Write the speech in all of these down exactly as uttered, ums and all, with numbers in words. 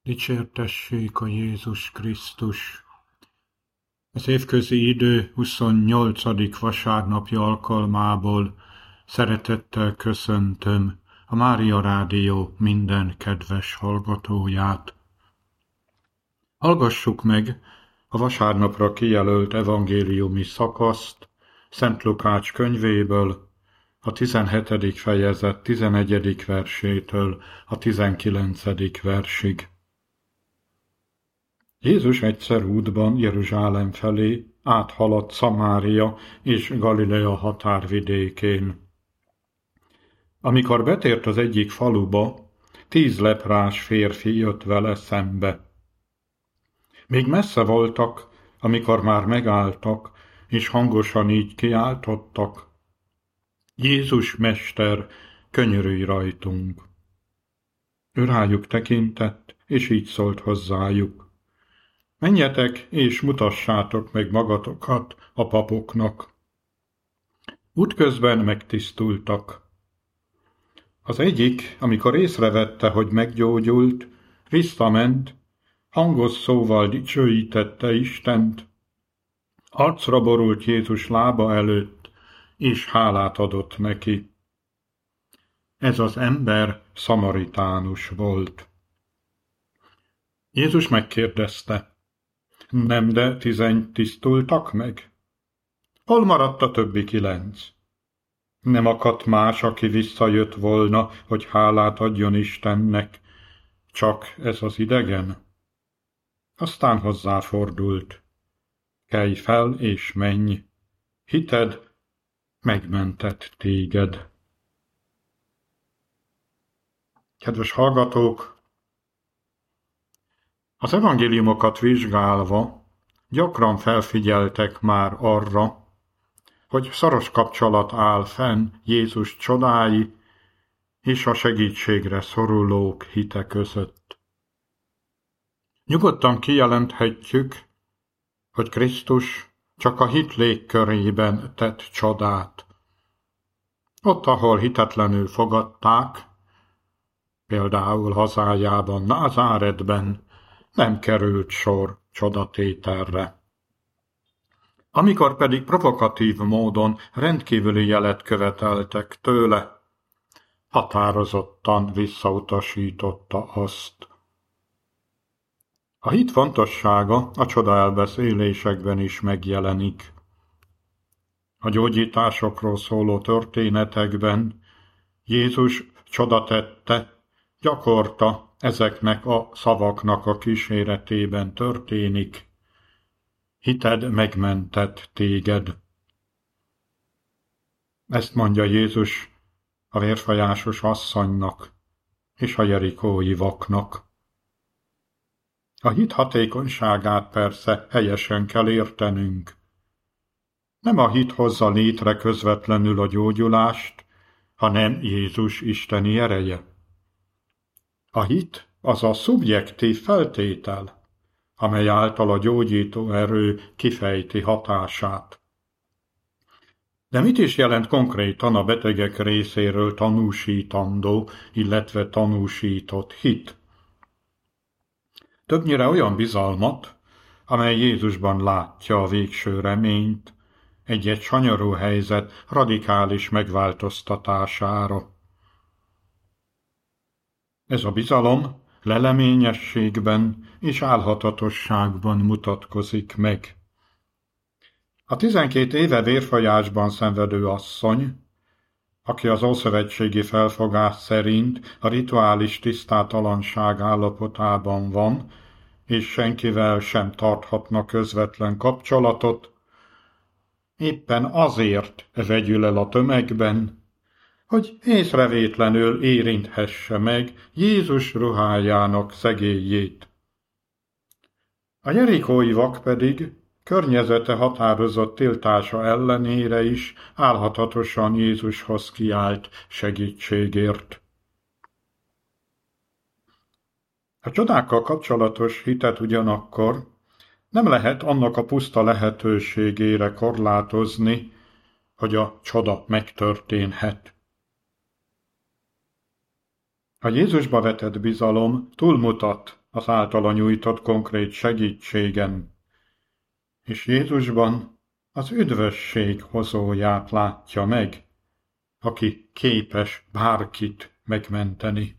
Dicsértessék a Jézus Krisztus! Az évközi idő huszonnyolcadik vasárnapi alkalmából szeretettel köszöntöm a Mária Rádió minden kedves hallgatóját. Hallgassuk meg a vasárnapra kijelölt evangéliumi szakaszt Szent Lukács könyvéből, a tizenhetedik fejezet tizenegyedik versétől a tizenkilencedik versig. Jézus egyszer útban Jeruzsálem felé áthaladt Szamária és Galilea határvidékén. Amikor betért az egyik faluba, tíz leprás férfi jött vele szembe. Még messze voltak, amikor már megálltak, és hangosan így kiáltottak: Jézus Mester, könyörülj rajtunk! Ő rájuk tekintett, és így szólt hozzájuk: Menjetek és mutassátok meg magatokat a papoknak. Útközben megtisztultak. Az egyik, amikor észrevette, hogy meggyógyult, visszament, hangos szóval dicsőítette Istent, arcra borult Jézus lába előtt, és hálát adott neki. Ez az ember szamaritánus volt. Jézus megkérdezte: Nem, de tizen tisztultak meg? Hol maradt a többi kilenc? Nem akadt más, aki visszajött volna, hogy hálát adjon Istennek, csak ez az idegen? Aztán hozzáfordult: Kelj fel és menj, hited megmentett téged. Kedves hallgatók! Az evangéliumokat vizsgálva gyakran felfigyeltek már arra, hogy szoros kapcsolat áll fenn Jézus csodái és a segítségre szorulók hite között. Nyugodtan kijelenthetjük, hogy Krisztus csak a hit légkörében tett csodát. Ott, ahol hitetlenül fogadták, például hazájában, Názáretben, nem került sor csodatételre. Amikor pedig provokatív módon rendkívüli jelet követeltek tőle, határozottan visszautasította azt. A hit fontossága a csodaelbeszélésekben is megjelenik. A gyógyításokról szóló történetekben Jézus csoda tette, gyakorta ezeknek a szavaknak a kíséretében történik: Hited megmentett téged. Ezt mondja Jézus a vérfolyásos asszonynak és a jerikói vaknak. A hit hatékonyságát persze helyesen kell értenünk. Nem a hit hozza létre közvetlenül a gyógyulást, hanem Jézus isteni ereje. A hit az a szubjektív feltétel, amely által a gyógyító erő kifejti hatását. De mit is jelent konkrétan a betegek részéről tanúsítandó, illetve tanúsított hit? Többnyire olyan bizalmat, amely Jézusban látja a végső reményt, egy-egy sanyarú helyzet radikális megváltoztatására. Ez a bizalom leleményességben és álhatatosságban mutatkozik meg. A tizenkét éve vérfolyásban szenvedő asszony, aki az ószövetségi felfogás szerint a rituális tisztátalanság állapotában van, és senkivel sem tarthatna közvetlen kapcsolatot, éppen azért vegyül el a tömegben, hogy észrevétlenül érinthesse meg Jézus ruhájának szegélyét. A jerikói vak pedig környezete határozott tiltása ellenére is álhatatosan Jézushoz kiált segítségért. A csodákkal kapcsolatos hitet ugyanakkor nem lehet annak a puszta lehetőségére korlátozni, hogy a csoda megtörténhet. A Jézusba vetett bizalom túlmutat az általa nyújtott konkrét segítségen, és Jézusban az üdvösség hozóját látja meg, aki képes bárkit megmenteni.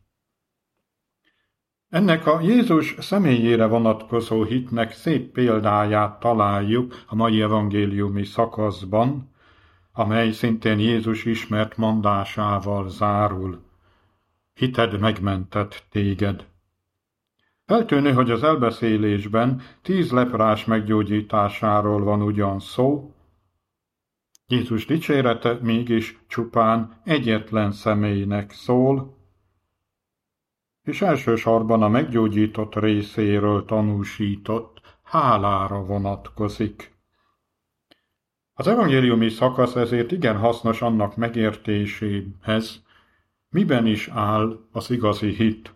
Ennek a Jézus személyére vonatkozó hitnek szép példáját találjuk a mai evangéliumi szakaszban, amely szintén Jézus ismert mondásával zárul. Hited megmentett téged. Feltűnő, hogy az elbeszélésben tíz leprás meggyógyításáról van ugyan szó, Jézus dicsérete mégis csupán egyetlen személynek szól, és elsősorban a meggyógyított részéről tanúsított hálára vonatkozik. Az evangéliumi szakasz ezért igen hasznos annak megértéséhez, miben is áll az igazi hit.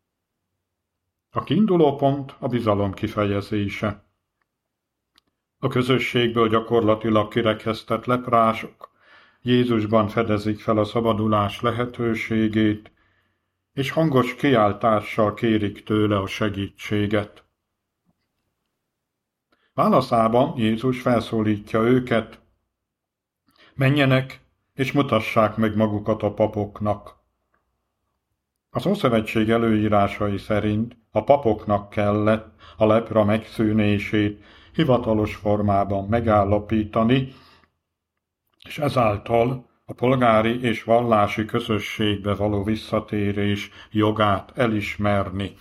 A kiinduló pont a bizalom kifejezése. A közösségből gyakorlatilag kirekesztett leprások Jézusban fedezik fel a szabadulás lehetőségét, és hangos kiáltással kérik tőle a segítséget. Válaszában Jézus felszólítja őket, menjenek és mutassák meg magukat a papoknak. Az Ószövetség előírásai szerint a papoknak kellett a lepra megszűnését hivatalos formában megállapítani, és ezáltal a polgári és vallási közösségbe való visszatérés jogát elismerni.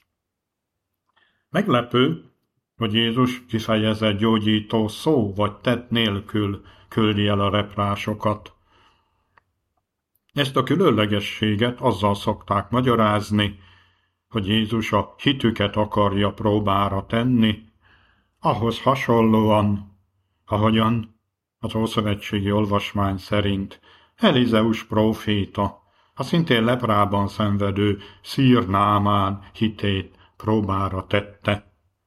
Meglepő, hogy Jézus kifejezett gyógyító szó vagy tett nélkül küldi el a leprásokat. Ezt a különlegességet azzal szokták magyarázni, hogy Jézus a hitüket akarja próbára tenni, ahhoz hasonlóan, ahogyan az ószövetségi olvasmány szerint Elizeus próféta, a szintén leprában szenvedő Szír Námán hitét próbára tette.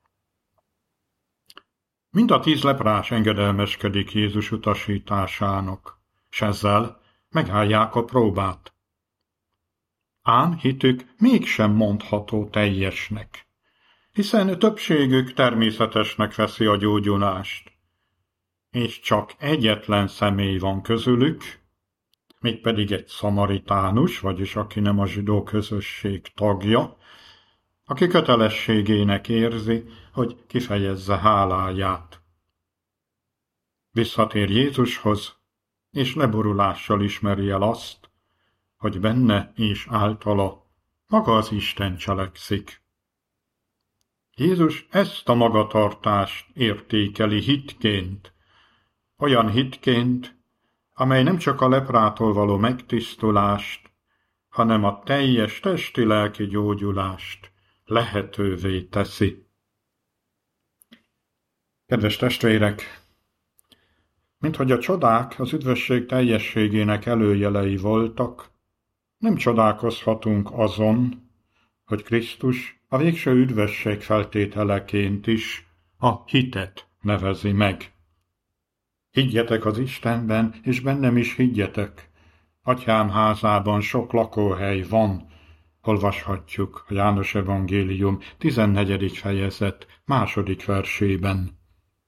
Mind a tíz leprás engedelmeskedik Jézus utasításának, s ezzel megállják a próbát. Ám hitük mégsem mondható teljesnek, hiszen többségük természetesnek veszi a gyógyulást, és csak egyetlen személy van közülük, mégpedig egy szamaritánus, vagyis aki nem a zsidó közösség tagja, aki kötelességének érzi, hogy kifejezze háláját. Visszatér Jézushoz, és leborulással ismeri el azt, hogy benne és általa maga az Isten cselekszik. Jézus ezt a magatartást értékeli hitként, olyan hitként, amely nem csak a leprától való megtisztulást, hanem a teljes testi-lelki gyógyulást lehetővé teszi. Kedves testvérek! Minthogy a csodák az üdvösség teljességének előjelei voltak, nem csodálkozhatunk azon, hogy Krisztus a végső üdvösség feltételeként is a hitet nevezi meg. Higgyetek az Istenben, és bennem is higgyetek. Atyám házában sok lakóhely van, olvashatjuk a János evangélium tizennegyedik fejezet második versében.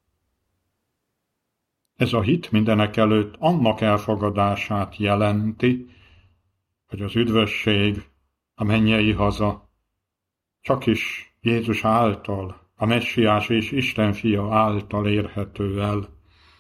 Ez a hit mindenekelőtt annak elfogadását jelenti, hogy az üdvösség, a mennyei haza, csakis Jézus által, a Messiás és Isten fia által érhető el.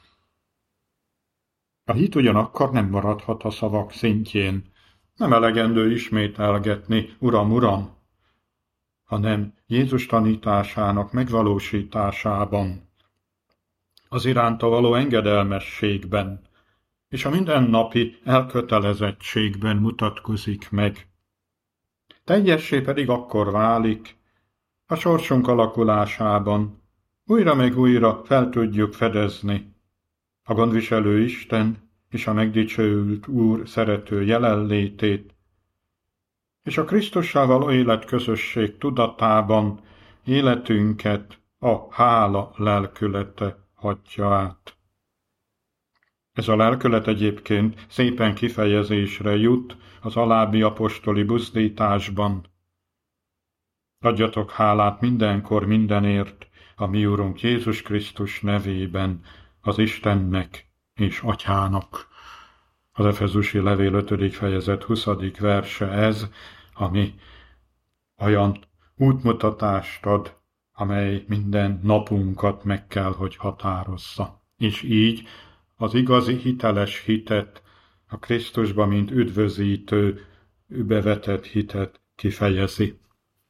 A hit ugyanakkor nem maradhat a szavak szintjén, nem elegendő ismételgetni, Uram, Uram, hanem Jézus tanításának megvalósításában, az iránta való engedelmességben és a mindennapi elkötelezettségben mutatkozik meg. Teljessé pedig akkor válik, a sorsunk alakulásában újra meg újra fel tudjuk fedezni a gondviselő Isten és a megdicsőült Úr szerető jelenlétét, és a Krisztussal való életközösség tudatában életünket a hála lelkülete hatja át. Ez a lelkület egyébként szépen kifejezésre jut az alábbi apostoli buzdításban. Adjatok hálát mindenkor mindenért a mi Urunk Jézus Krisztus nevében az Istennek és Atyának. Az Efezusi levél ötödik fejezet huszadik verse ez, ami olyan útmutatást ad, amely minden napunkat meg kell, hogy határozza. És így az igazi hiteles hitet, a Krisztusba, mint üdvözítő, bevetett hitet kifejezi.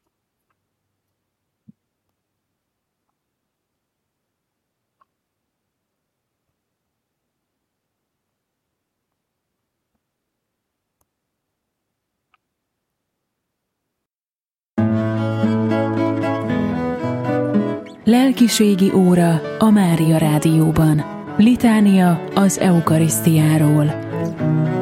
Lelkiségi óra a Mária Rádióban. Litánia az eukarisztiáról.